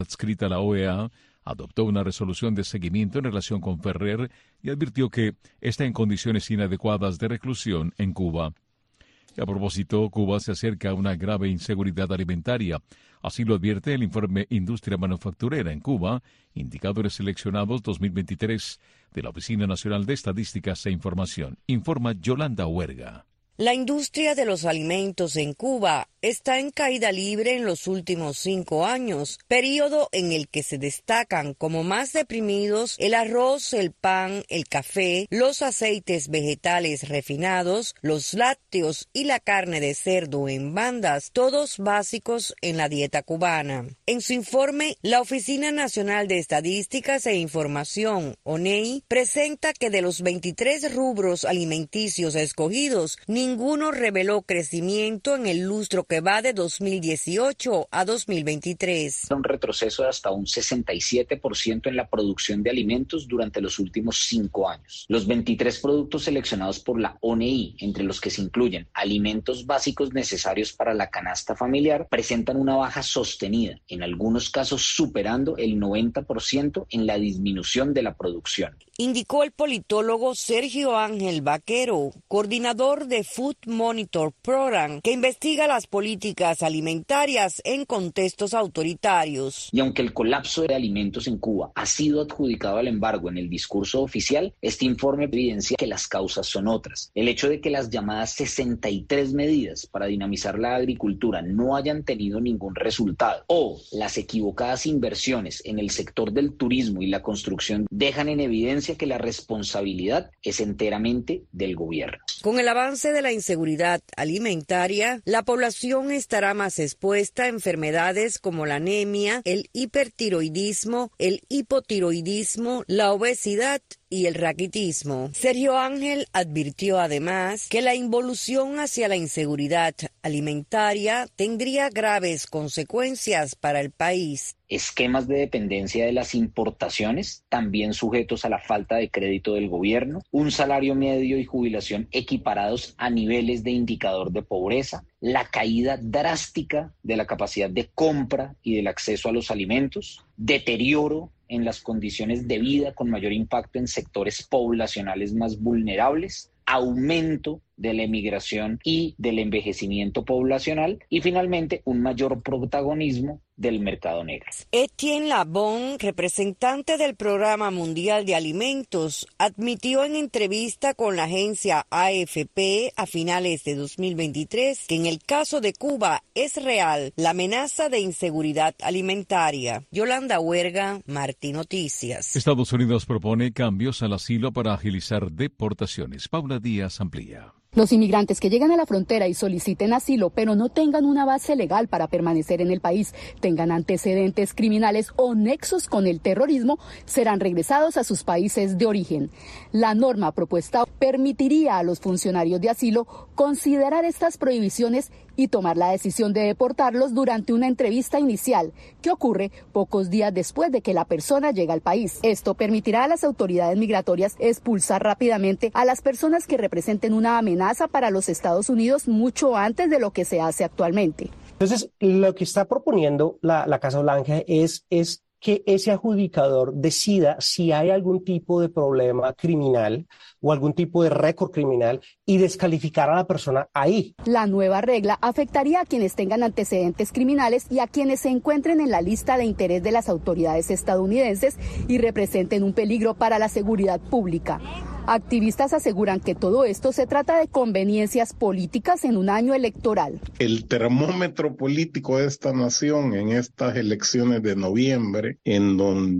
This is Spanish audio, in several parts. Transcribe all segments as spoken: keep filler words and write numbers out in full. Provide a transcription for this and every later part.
adscrita a la O E A, adoptó una resolución de seguimiento en relación con Ferrer y advirtió que está en condiciones inadecuadas de reclusión en Cuba. Y a propósito, Cuba se acerca a una grave inseguridad alimentaria. Así lo advierte el informe Industria Manufacturera en Cuba, Indicadores Seleccionados dos mil veintitrés, de la Oficina Nacional de Estadísticas e Información. Informa Yolanda Huerga. La industria de los alimentos en Cuba está en caída libre en los últimos cinco años, periodo en el que se destacan como más deprimidos el arroz, el pan, el café, los aceites vegetales refinados, los lácteos y la carne de cerdo en bandas, todos básicos en la dieta cubana. En su informe, la Oficina Nacional de Estadísticas e Información, O N E I, presenta que de los veintitrés rubros alimenticios escogidos, ninguno reveló crecimiento en el lustro que va de dos mil dieciocho a dos mil veintitrés. Un retroceso de hasta un sesenta y siete por ciento en la producción de alimentos durante los últimos cinco años. Los veintitrés productos seleccionados por la O N E I, entre los que se incluyen alimentos básicos necesarios para la canasta familiar, presentan una baja sostenida, en algunos casos superando el noventa por ciento en la disminución de la producción. Indicó el politólogo Sergio Ángel Vaquero, coordinador de Food Monitor Program, que investiga las políticas alimentarias en contextos autoritarios. Y aunque el colapso de alimentos en Cuba ha sido adjudicado al embargo en el discurso oficial, este informe evidencia que las causas son otras. El hecho de que las llamadas sesenta y tres medidas para dinamizar la agricultura no hayan tenido ningún resultado, o las equivocadas inversiones en el sector del turismo y la construcción dejan en evidencia que la responsabilidad es enteramente del gobierno. Con el avance de la inseguridad alimentaria, la población estará más expuesta a enfermedades como la anemia, el hipertiroidismo, el hipotiroidismo, la obesidad y el raquitismo. Sergio Ángel advirtió además que la involución hacia la inseguridad alimentaria tendría graves consecuencias para el país. Esquemas de dependencia de las importaciones, también sujetos a la falta de crédito del gobierno, un salario medio y jubilación equiparados a niveles de indicador de pobreza, la caída drástica de la capacidad de compra y del acceso a los alimentos, deterioro en las condiciones de vida con mayor impacto en sectores poblacionales más vulnerables, aumento de la emigración y del envejecimiento poblacional y finalmente un mayor protagonismo del mercado negro. Etienne Labon, representante del Programa Mundial de Alimentos, admitió en entrevista con la agencia A F P a finales de dos mil veintitrés que en el caso de Cuba es real la amenaza de inseguridad alimentaria. Yolanda Huerga, Martí Noticias. Estados Unidos propone cambios al asilo para agilizar deportaciones. Paula Díaz amplía. Los inmigrantes que llegan a la frontera y soliciten asilo, pero no tengan una base legal para permanecer en el país, tengan antecedentes criminales o nexos con el terrorismo, serán regresados a sus países de origen. La norma propuesta permitiría a los funcionarios de asilo considerar estas prohibiciones y tomar la decisión de deportarlos durante una entrevista inicial, que ocurre pocos días después de que la persona llega al país. Esto permitirá a las autoridades migratorias expulsar rápidamente a las personas que representen una amenaza para los Estados Unidos mucho antes de lo que se hace actualmente. Entonces, lo que está proponiendo la, la Casa Blanca es, es que ese adjudicador decida si hay algún tipo de problema criminal o algún tipo de récord criminal y descalificar a la persona ahí. La nueva regla afectaría a quienes tengan antecedentes criminales y a quienes se encuentren en la lista de interés de las autoridades estadounidenses y representen un peligro para la seguridad pública. Activistas aseguran que todo esto se trata de conveniencias políticas en un año electoral. El termómetro político de esta nación en estas elecciones de noviembre, en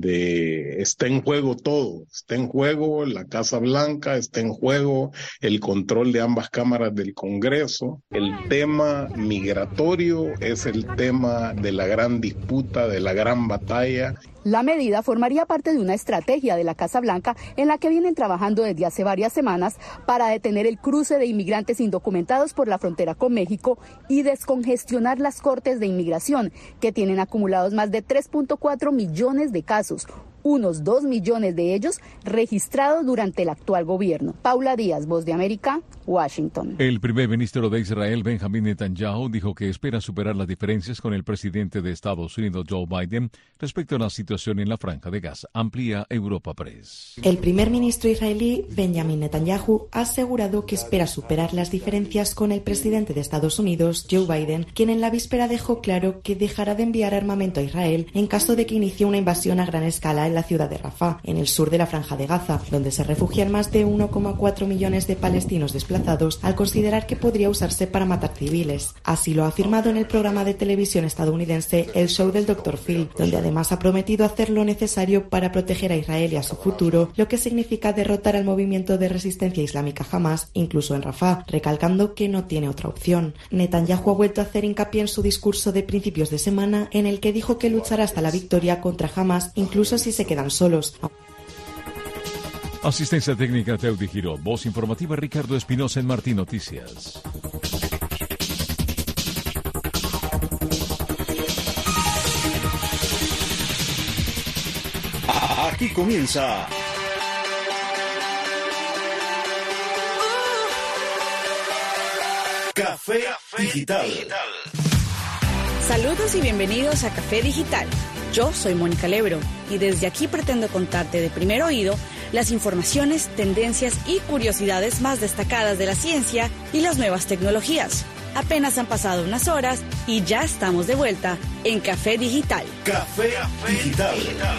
donde está en juego todo, está en juego la Casa Blanca, está en juego el control de ambas cámaras del Congreso. El tema migratorio es el tema de la gran disputa, de la gran batalla. La medida formaría parte de una estrategia de la Casa Blanca en la que vienen trabajando desde hace varias semanas para detener el cruce de inmigrantes indocumentados por la frontera con México y descongestionar las cortes de inmigración, que tienen acumulados más de tres punto cuatro millones de casos, unos dos millones de ellos registrados durante el actual gobierno. Paula Díaz, Voz de América, Washington. El primer ministro de Israel, Benjamin Netanyahu, dijo que espera superar las diferencias con el presidente de Estados Unidos, Joe Biden, respecto a la situación en la Franja de Gaza. Amplía Europa Press. El primer ministro israelí, Benjamin Netanyahu, ha asegurado que espera superar las diferencias con el presidente de Estados Unidos, Joe Biden, quien en la víspera dejó claro que dejará de enviar armamento a Israel en caso de que inicie una invasión a gran escala en la ciudad de Rafah, en el sur de la Franja de Gaza, donde se refugian más de uno coma cuatro millones de palestinos desplazados, al considerar que podría usarse para matar civiles. Así lo ha afirmado en el programa de televisión estadounidense El Show del doctor Phil, donde además ha prometido hacer lo necesario para proteger a Israel y a su futuro, lo que significa derrotar al movimiento de resistencia islámica Hamas, incluso en Rafah, recalcando que no tiene otra opción. Netanyahu ha vuelto a hacer hincapié en su discurso de principios de semana, en el que dijo que luchará hasta la victoria contra Hamas, incluso si se quedan solos. Asistencia técnica Teudi Giró. Voz informativa Ricardo Espinosa en Martín Noticias. Aquí comienza Café Digital. Saludos y bienvenidos a Café Digital. Yo soy Mónica Lebro y desde aquí pretendo contarte de primer oído las informaciones, tendencias y curiosidades más destacadas de la ciencia y las nuevas tecnologías. Apenas han pasado unas horas y ya estamos de vuelta en Café Digital. Café Digital.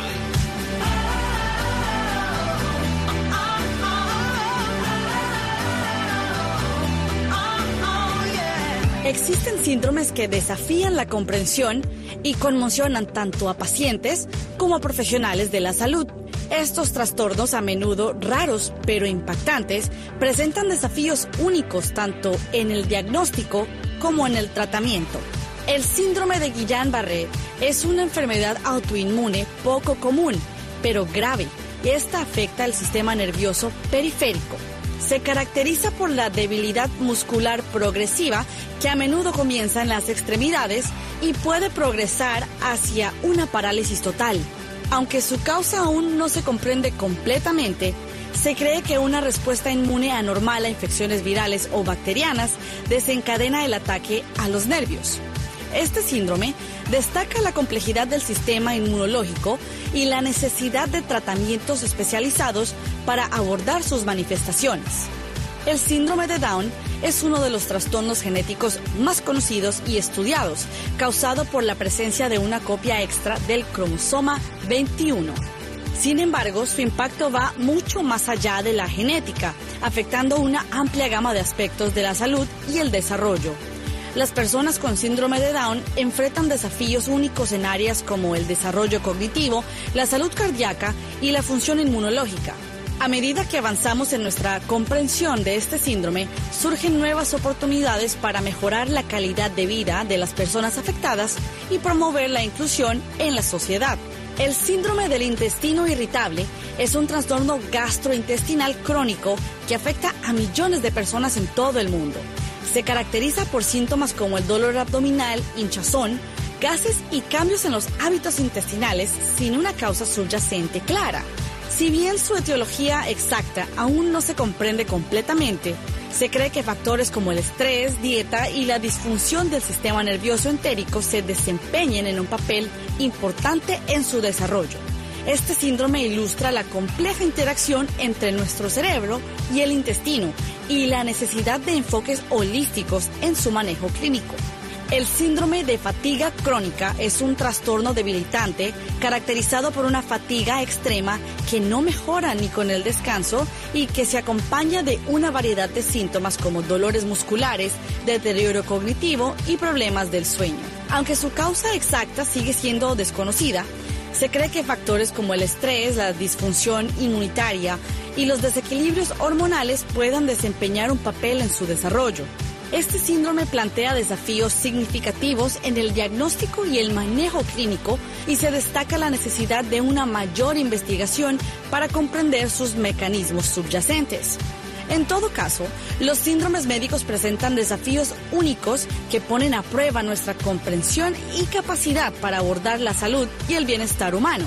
Existen síndromes que desafían la comprensión y conmocionan tanto a pacientes como a profesionales de la salud. Estos trastornos, a menudo raros pero impactantes, presentan desafíos únicos tanto en el diagnóstico como en el tratamiento. El síndrome de Guillain-Barré es una enfermedad autoinmune poco común, pero grave. Esta afecta el sistema nervioso periférico. Se caracteriza por la debilidad muscular progresiva que a menudo comienza en las extremidades y puede progresar hacia una parálisis total. Aunque su causa aún no se comprende completamente, se cree que una respuesta inmune anormal a infecciones virales o bacterianas desencadena el ataque a los nervios. Este síndrome destaca la complejidad del sistema inmunológico y la necesidad de tratamientos especializados para abordar sus manifestaciones. El síndrome de Down es uno de los trastornos genéticos más conocidos y estudiados, causado por la presencia de una copia extra del cromosoma veintiuno. Sin embargo, su impacto va mucho más allá de la genética, afectando una amplia gama de aspectos de la salud y el desarrollo. Las personas con síndrome de Down enfrentan desafíos únicos en áreas como el desarrollo cognitivo, la salud cardíaca y la función inmunológica. A medida que avanzamos en nuestra comprensión de este síndrome, surgen nuevas oportunidades para mejorar la calidad de vida de las personas afectadas y promover la inclusión en la sociedad. El síndrome del intestino irritable es un trastorno gastrointestinal crónico que afecta a millones de personas en todo el mundo. Se caracteriza por síntomas como el dolor abdominal, hinchazón, gases y cambios en los hábitos intestinales sin una causa subyacente clara. Si bien su etiología exacta aún no se comprende completamente, se cree que factores como el estrés, dieta y la disfunción del sistema nervioso entérico se desempeñen en un papel importante en su desarrollo. Este síndrome ilustra la compleja interacción entre nuestro cerebro y el intestino y la necesidad de enfoques holísticos en su manejo clínico. El síndrome de fatiga crónica es un trastorno debilitante caracterizado por una fatiga extrema que no mejora ni con el descanso y que se acompaña de una variedad de síntomas como dolores musculares, deterioro cognitivo y problemas del sueño. Aunque su causa exacta sigue siendo desconocida, se cree que factores como el estrés, la disfunción inmunitaria y los desequilibrios hormonales puedan desempeñar un papel en su desarrollo. Este síndrome plantea desafíos significativos en el diagnóstico y el manejo clínico y se destaca la necesidad de una mayor investigación para comprender sus mecanismos subyacentes. En todo caso, los síndromes médicos presentan desafíos únicos que ponen a prueba nuestra comprensión y capacidad para abordar la salud y el bienestar humano.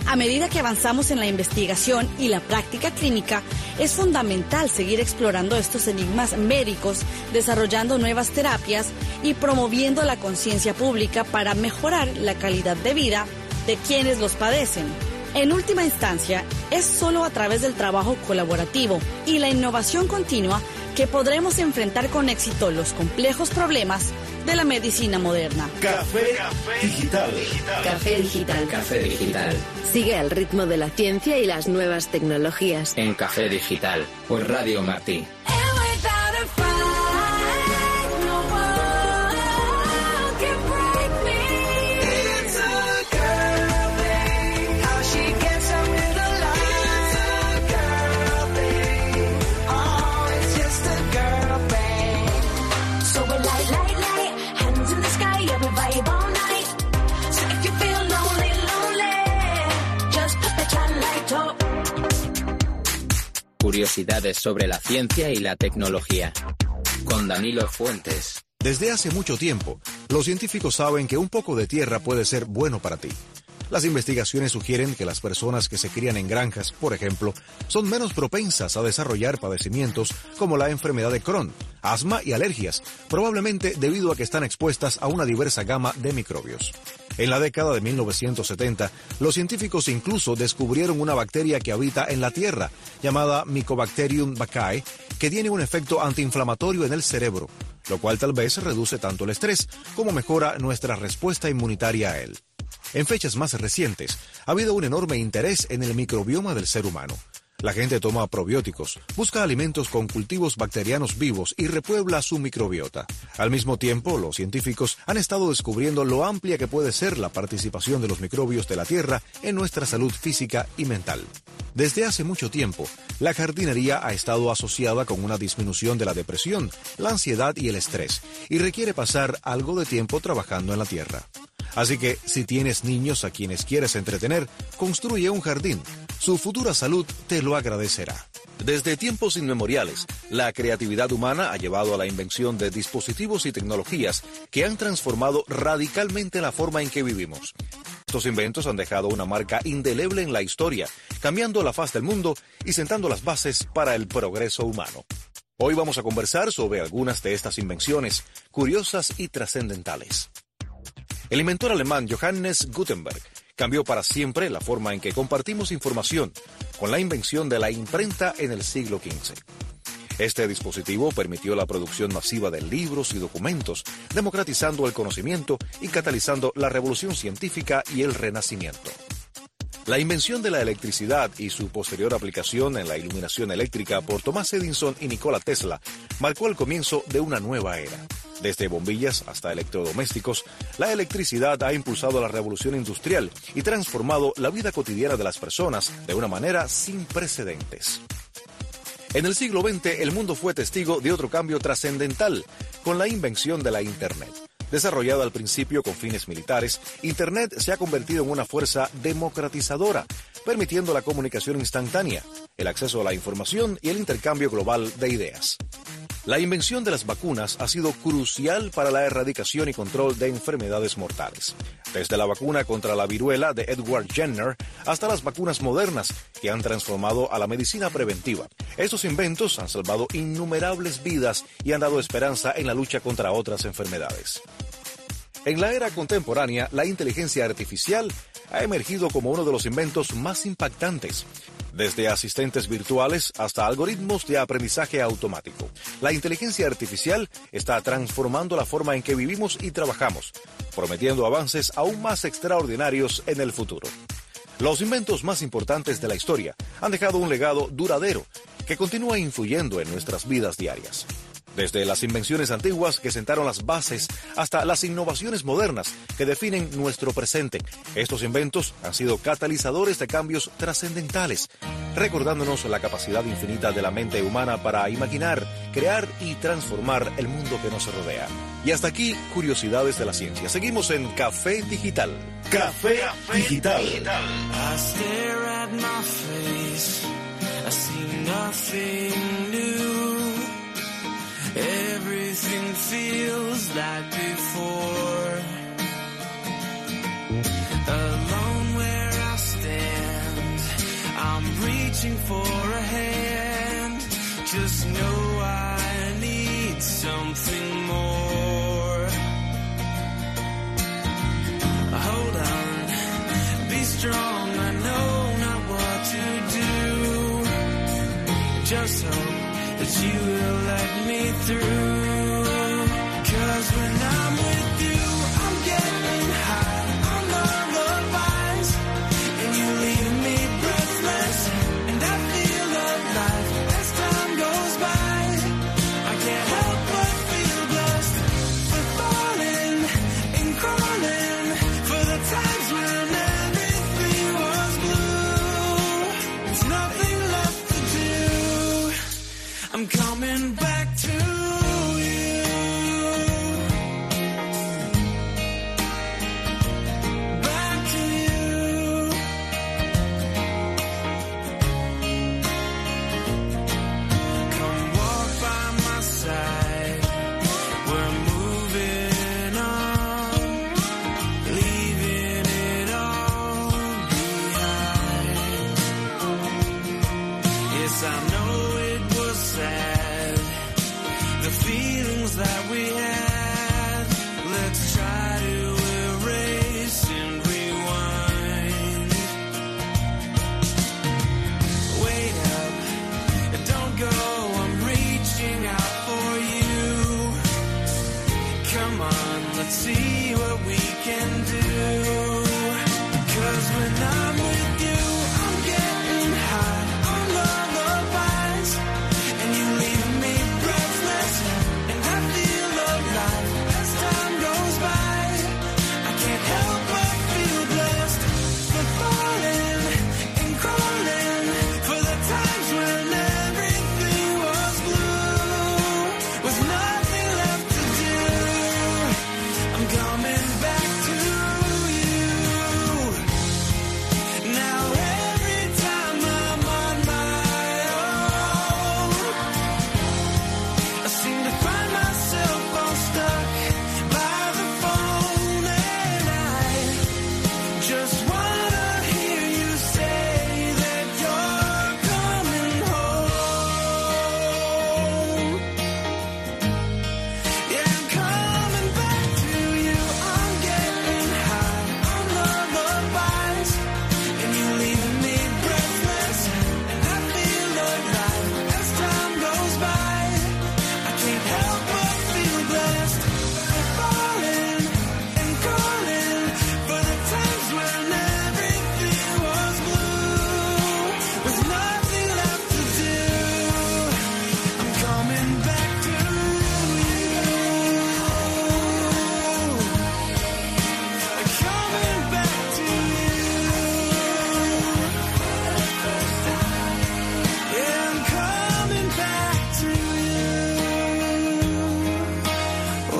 A medida que avanzamos en la investigación y la práctica clínica, es fundamental seguir explorando estos enigmas médicos, desarrollando nuevas terapias y promoviendo la conciencia pública para mejorar la calidad de vida de quienes los padecen. En última instancia, es solo a través del trabajo colaborativo y la innovación continua que podremos enfrentar con éxito los complejos problemas de la medicina moderna. Café Digital. Café Digital. Café Digital. Sigue al ritmo de la ciencia y las nuevas tecnologías. En Café Digital, por Radio Martí. Curiosidades sobre la ciencia y la tecnología. Con Danilo Fuentes. Desde hace mucho tiempo, los científicos saben que un poco de tierra puede ser bueno para ti. Las investigaciones sugieren que las personas que se crían en granjas, por ejemplo, son menos propensas a desarrollar padecimientos como la enfermedad de Crohn, asma y alergias, probablemente debido a que están expuestas a una diversa gama de microbios. En la década de mil novecientos setenta, los científicos incluso descubrieron una bacteria que habita en la tierra, llamada Mycobacterium vaccae, que tiene un efecto antiinflamatorio en el cerebro, lo cual tal vez reduce tanto el estrés como mejora nuestra respuesta inmunitaria a él. En fechas más recientes, ha habido un enorme interés en el microbioma del ser humano. La gente toma probióticos, busca alimentos con cultivos bacterianos vivos y repuebla su microbiota. Al mismo tiempo, los científicos han estado descubriendo lo amplia que puede ser la participación de los microbios de la tierra en nuestra salud física y mental. Desde hace mucho tiempo, la jardinería ha estado asociada con una disminución de la depresión, la ansiedad y el estrés, y requiere pasar algo de tiempo trabajando en la tierra. Así que, si tienes niños a quienes quieres entretener, construye un jardín. Su futura salud te lo agradecerá. Desde tiempos inmemoriales, la creatividad humana ha llevado a la invención de dispositivos y tecnologías que han transformado radicalmente la forma en que vivimos. Estos inventos han dejado una marca indeleble en la historia, cambiando la faz del mundo y sentando las bases para el progreso humano. Hoy vamos a conversar sobre algunas de estas invenciones, curiosas y trascendentales. El inventor alemán Johannes Gutenberg cambió para siempre la forma en que compartimos información con la invención de la imprenta en el siglo quince. Este dispositivo permitió la producción masiva de libros y documentos, democratizando el conocimiento y catalizando la revolución científica y el renacimiento. La invención de la electricidad y su posterior aplicación en la iluminación eléctrica por Thomas Edison y Nikola Tesla marcó el comienzo de una nueva era. Desde bombillas hasta electrodomésticos, la electricidad ha impulsado la revolución industrial y transformado la vida cotidiana de las personas de una manera sin precedentes. En el siglo veinte, el mundo fue testigo de otro cambio trascendental con la invención de la Internet. Desarrollada al principio con fines militares, Internet se ha convertido en una fuerza democratizadora, permitiendo la comunicación instantánea, el acceso a la información y el intercambio global de ideas. La invención de las vacunas ha sido crucial para la erradicación y control de enfermedades mortales. Desde la vacuna contra la viruela de Edward Jenner hasta las vacunas modernas que han transformado a la medicina preventiva. Estos inventos han salvado innumerables vidas y han dado esperanza en la lucha contra otras enfermedades. En la era contemporánea, la inteligencia artificial ha emergido como uno de los inventos más impactantes. Desde asistentes virtuales hasta algoritmos de aprendizaje automático. La inteligencia artificial está transformando la forma en que vivimos y trabajamos, prometiendo avances aún más extraordinarios en el futuro. Los inventos más importantes de la historia han dejado un legado duradero que continúa influyendo en nuestras vidas diarias. Desde las invenciones antiguas que sentaron las bases hasta las innovaciones modernas que definen nuestro presente, estos inventos han sido catalizadores de cambios trascendentales, recordándonos la capacidad infinita de la mente humana para imaginar, crear y transformar el mundo que nos rodea. Y hasta aquí, curiosidades de la ciencia. Seguimos en Café Digital. Café Digital. I stare at my face, I see nothing new. Everything feels like before. Alone where I stand, reaching for a hand. Just know I need something more. Hold on, be strong, I know not what to do. Just hope that you will let me through. 'Cause when I'm with you, I'm getting high on lullabies, and you leave me breathless, and I feel alive as time goes by. I can't help but feel blessed for falling and crawling for the times when everything was blue. There's nothing left to do. I'm coming back to that we had. Let's try to erase and rewind. Wait up, don't go, I'm reaching out for you. Come on, let's see what we can do. 'Cause when I'm with you, I'm getting high on lullabies, and you leave me breathless, and I feel alive as time goes by. I can't help but feel blessed for falling and crawling for the times when everything was blue, with nothing left to do. I'm coming back to you. Now every time I'm on my own, I seem to find myself all stuck by the phone, and I just wanna hear you say that you're coming home. Yeah, I'm coming back to you. I'm getting high on lullabies, and you leave me breathless, and I feel alive as time goes by. I can't help but feel blessed for falling and crawling for the times when everything was blue, with nothing left to do. I'm coming back to you. I'm coming back to you. Yeah, I'm coming back to you. Oh.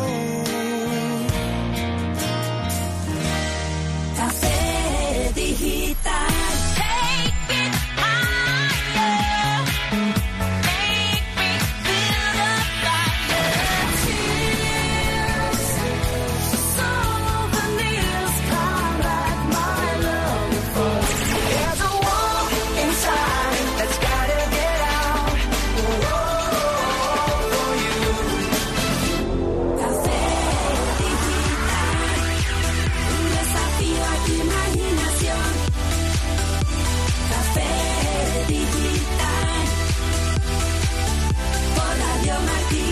Café Digital. Take it higher. Make me feel the fire. Tears, souvenirs come like my love before. There's a war inside that's gotta get out. Oh, for you. Café Digital. Un desafío a tu imaginación. Café Digital. Por Radio Martí.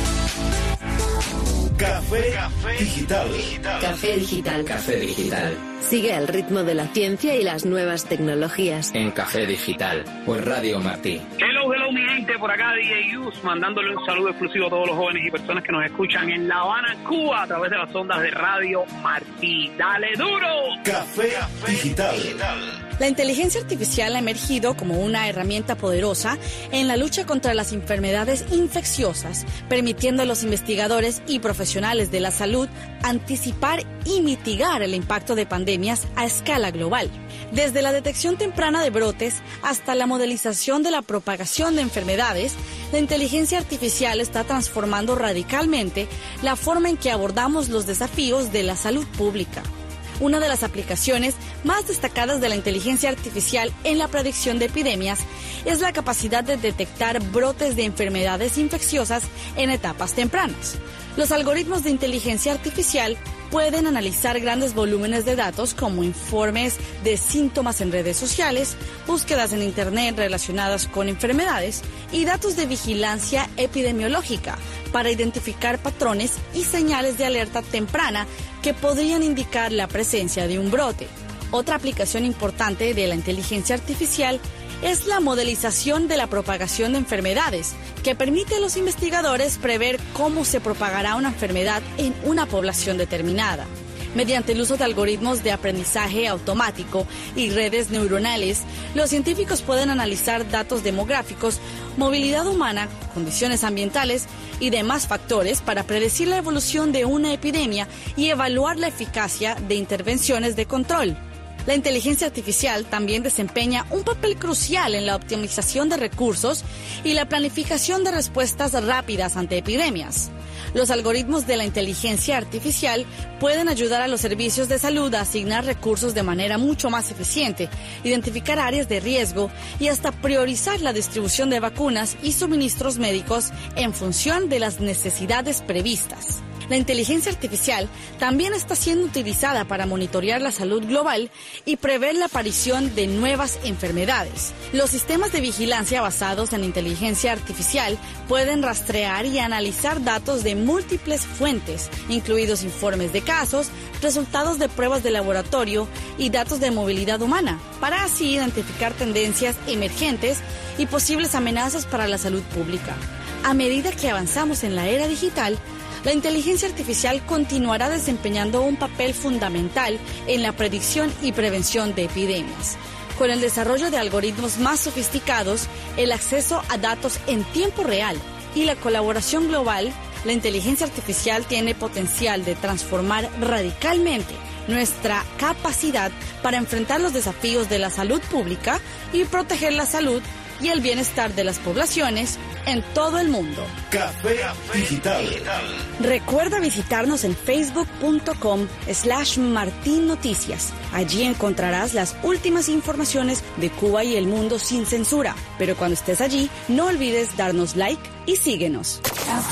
Café Digital. Café Digital. Café Digital. Sigue el ritmo de la ciencia y las nuevas tecnologías. En Café Digital, por Radio Martí. Hello, hello, mi gente, por acá D J Yus, mandándole un saludo exclusivo a todos los jóvenes y personas que nos escuchan en La Habana, Cuba, a través de las ondas de Radio Martí. ¡Dale duro! Café Digital. La inteligencia artificial ha emergido como una herramienta poderosa en la lucha contra las enfermedades infecciosas, permitiendo a los investigadores y profesionales de la salud anticipar y mitigar el impacto de pandemias a escala global. Desde la detección temprana de brotes hasta la modelización de la propagación de enfermedades, la inteligencia artificial está transformando radicalmente la forma en que abordamos los desafíos de la salud pública. Una de las aplicaciones más destacadas de la inteligencia artificial en la predicción de epidemias es la capacidad de detectar brotes de enfermedades infecciosas en etapas tempranas. Los algoritmos de inteligencia artificial pueden analizar grandes volúmenes de datos como informes de síntomas en redes sociales, búsquedas en Internet relacionadas con enfermedades y datos de vigilancia epidemiológica para identificar patrones y señales de alerta temprana que podrían indicar la presencia de un brote. Otra aplicación importante de la inteligencia artificial es la modelización de la propagación de enfermedades, que permite a los investigadores prever cómo se propagará una enfermedad en una población determinada. Mediante el uso de algoritmos de aprendizaje automático y redes neuronales, los científicos pueden analizar datos demográficos, movilidad humana, condiciones ambientales y demás factores para predecir la evolución de una epidemia y evaluar la eficacia de intervenciones de control. La inteligencia artificial también desempeña un papel crucial en la optimización de recursos y la planificación de respuestas rápidas ante epidemias. Los algoritmos de la inteligencia artificial pueden ayudar a los servicios de salud a asignar recursos de manera mucho más eficiente, identificar áreas de riesgo y hasta priorizar la distribución de vacunas y suministros médicos en función de las necesidades previstas. La inteligencia artificial también está siendo utilizada para monitorear la salud global y prever la aparición de nuevas enfermedades. Los sistemas de vigilancia basados en inteligencia artificial pueden rastrear y analizar datos de múltiples fuentes, incluidos informes de casos, resultados de pruebas de laboratorio y datos de movilidad humana, para así identificar tendencias emergentes y posibles amenazas para la salud pública. A medida que avanzamos en la era digital, la inteligencia artificial continuará desempeñando un papel fundamental en la predicción y prevención de epidemias. Con el desarrollo de algoritmos más sofisticados, el acceso a datos en tiempo real y la colaboración global, la inteligencia artificial tiene potencial de transformar radicalmente nuestra capacidad para enfrentar los desafíos de la salud pública y proteger la salud y el bienestar de las poblaciones en todo el mundo. Café Digital. Recuerda visitarnos en facebook punto com slash Martín Noticias. Allí encontrarás las últimas informaciones de Cuba y el mundo sin censura. Pero cuando estés allí, no olvides darnos like y síguenos.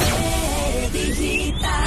Café Digital.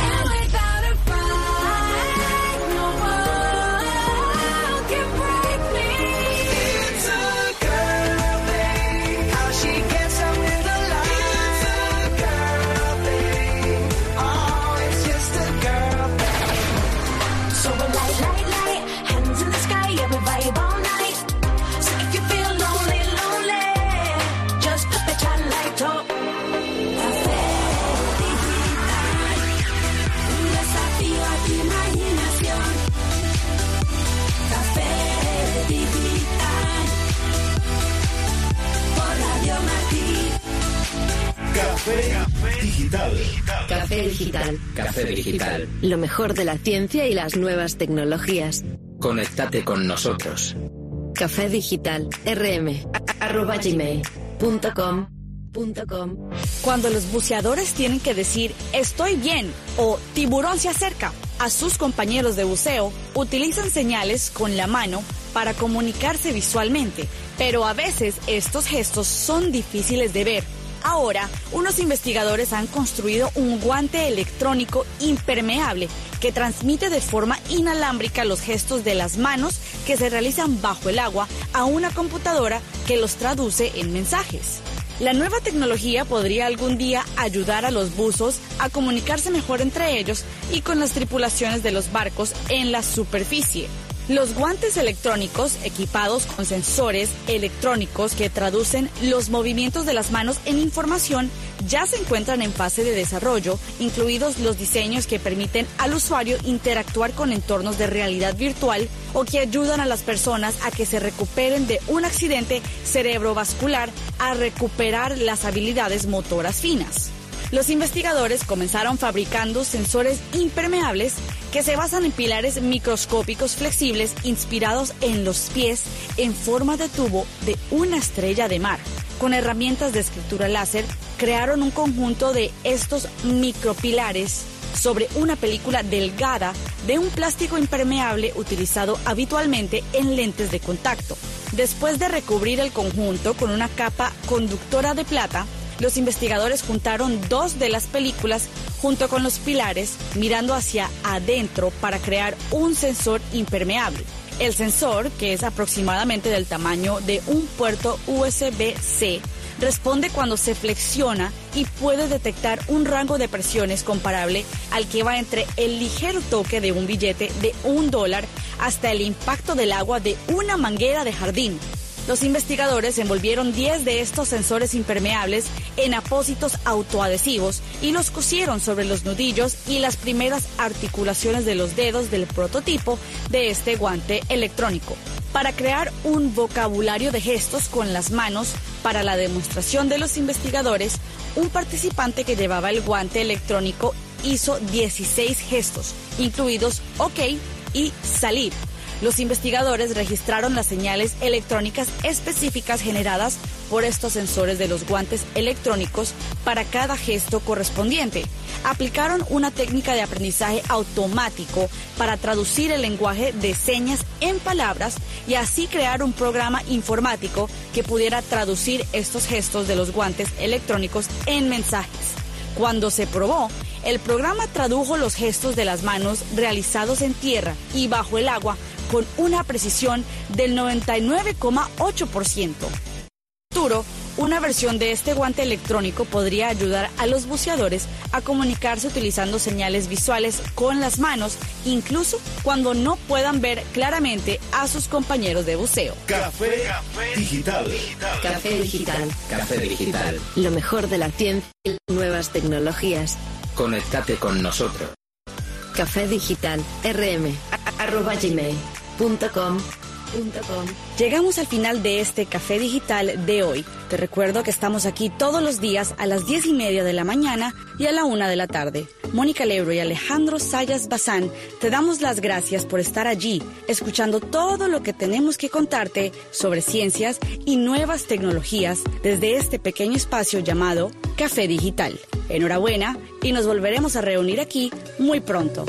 Café Digital. Café Digital. Café Digital. Lo mejor de la ciencia y las nuevas tecnologías. Conéctate con nosotros. Café Digital. rm arroba gmail punto com punto com. Cuando los buceadores tienen que decir estoy bien o tiburón se acerca a sus compañeros de buceo, utilizan señales con la mano para comunicarse visualmente, pero a veces estos gestos son difíciles de ver. Ahora, unos investigadores han construido un guante electrónico impermeable que transmite de forma inalámbrica los gestos de las manos que se realizan bajo el agua a una computadora que los traduce en mensajes. La nueva tecnología podría algún día ayudar a los buzos a comunicarse mejor entre ellos y con las tripulaciones de los barcos en la superficie. Los guantes electrónicos equipados con sensores electrónicos que traducen los movimientos de las manos en información ya se encuentran en fase de desarrollo, incluidos los diseños que permiten al usuario interactuar con entornos de realidad virtual o que ayudan a las personas a que se recuperen de un accidente cerebrovascular a recuperar las habilidades motoras finas. Los investigadores comenzaron fabricando sensores impermeables que se basan en pilares microscópicos flexibles inspirados en los pies en forma de tubo de una estrella de mar. Con herramientas de escritura láser, crearon un conjunto de estos micropilares sobre una película delgada de un plástico impermeable utilizado habitualmente en lentes de contacto. Después de recubrir el conjunto con una capa conductora de plata, los investigadores juntaron dos de las películas junto con los pilares, mirando hacia adentro para crear un sensor impermeable. El sensor, que es aproximadamente del tamaño de un puerto U S B C, responde cuando se flexiona y puede detectar un rango de presiones comparable al que va entre el ligero toque de un billete de un dólar hasta el impacto del agua de una manguera de jardín. Los investigadores envolvieron diez de estos sensores impermeables en apósitos autoadhesivos y los cosieron sobre los nudillos y las primeras articulaciones de los dedos del prototipo de este guante electrónico. Para crear un vocabulario de gestos con las manos para la demostración de los investigadores, un participante que llevaba el guante electrónico hizo dieciséis gestos, incluidos OK y salir. Los investigadores registraron las señales electrónicas específicas generadas por estos sensores de los guantes electrónicos para cada gesto correspondiente. Aplicaron una técnica de aprendizaje automático para traducir el lenguaje de señas en palabras y así crear un programa informático que pudiera traducir estos gestos de los guantes electrónicos en mensajes. Cuando se probó, el programa tradujo los gestos de las manos realizados en tierra y bajo el agua con una precisión del noventa y nueve coma ocho por ciento. En el futuro, una versión de este guante electrónico podría ayudar a los buceadores a comunicarse utilizando señales visuales con las manos, incluso cuando no puedan ver claramente a sus compañeros de buceo. Café Digital. Café Digital. Café Digital. Lo mejor de la ciencia y nuevas tecnologías. Conéctate con nosotros. Café Digital, rm, arroba gmail punto com. Llegamos al final de este Café Digital de hoy. Te recuerdo que estamos aquí todos los días a las diez y media de la mañana y a la una de la tarde. Mónica Lebro y Alejandro Sayas Bazán, te damos las gracias por estar allí, escuchando todo lo que tenemos que contarte sobre ciencias y nuevas tecnologías desde este pequeño espacio llamado Café Digital. Enhorabuena y nos volveremos a reunir aquí muy pronto.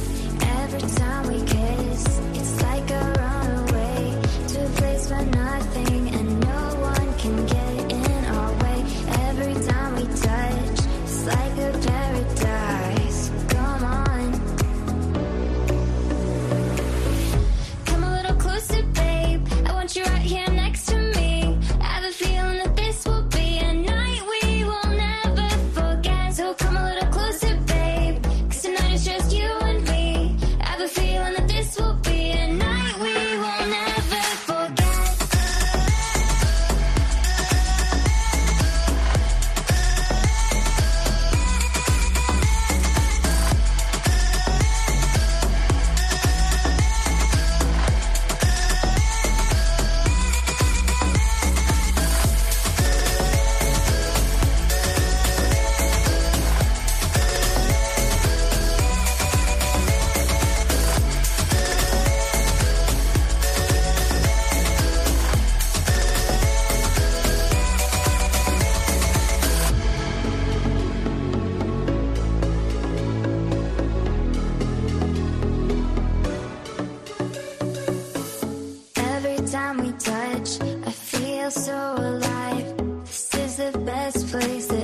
You're right here next to me. I have a feeling that this will be a night we will never forget. So come a little closer, babe, 'cause tonight it's just you and me. I have a feeling that this will be a night we will never forget. Time we touch, I feel so alive. This is the best place